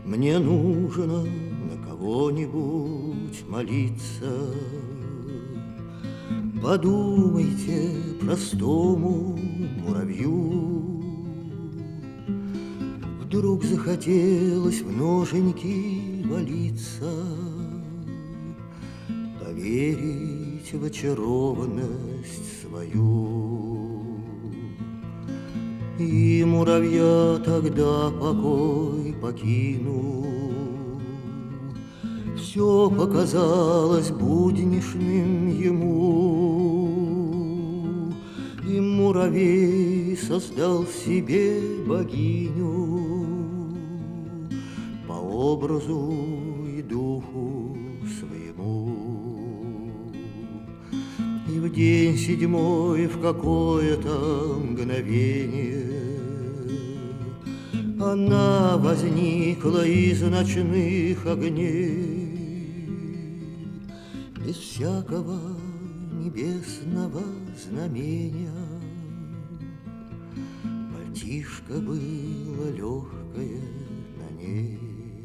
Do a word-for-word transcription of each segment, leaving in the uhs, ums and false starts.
Мне нужно на кого-нибудь молиться. Подумайте простому муравью. Вдруг захотелось в ноженьки валиться, поверить в очарованность свою. И муравья тогда покой покинул. Все показалось буднишным ему, и муравей создал себе богиню по образу и духу своему. И в день седьмой в какое-то мгновение она возникла из ночных огней, без всякого небесного знамения. Пальтишко было легкое на ней.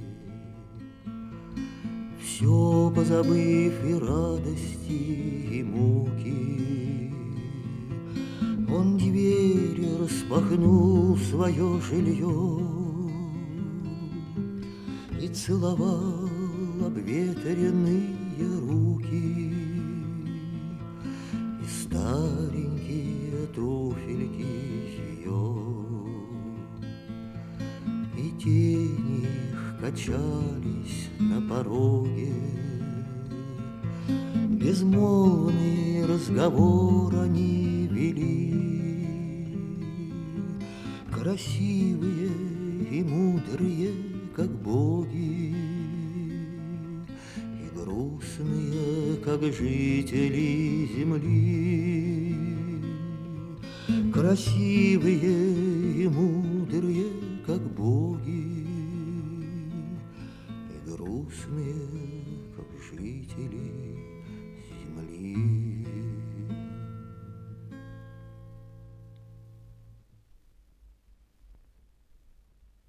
Все позабыв и радости, и муки, он дверь распахнул в свое жилье и целовал обветренные руки и старенькие туфельки ее, и тени их качались на пороге. Безмолвный разговор они вели, красивые и мудрые, как боги, и грустные, как жители земли. Красивые и мудрые, как боги, и грустные, как жители